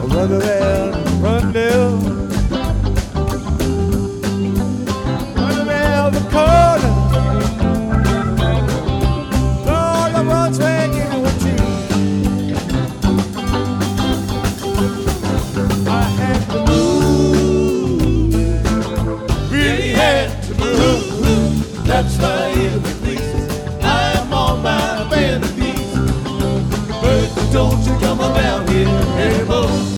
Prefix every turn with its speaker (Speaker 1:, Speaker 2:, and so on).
Speaker 1: Run around, run down, run around the corner. All I want swinging with you. I had to move, really had to move. That's why every place I am on my vanity. But don't you come around here anymore.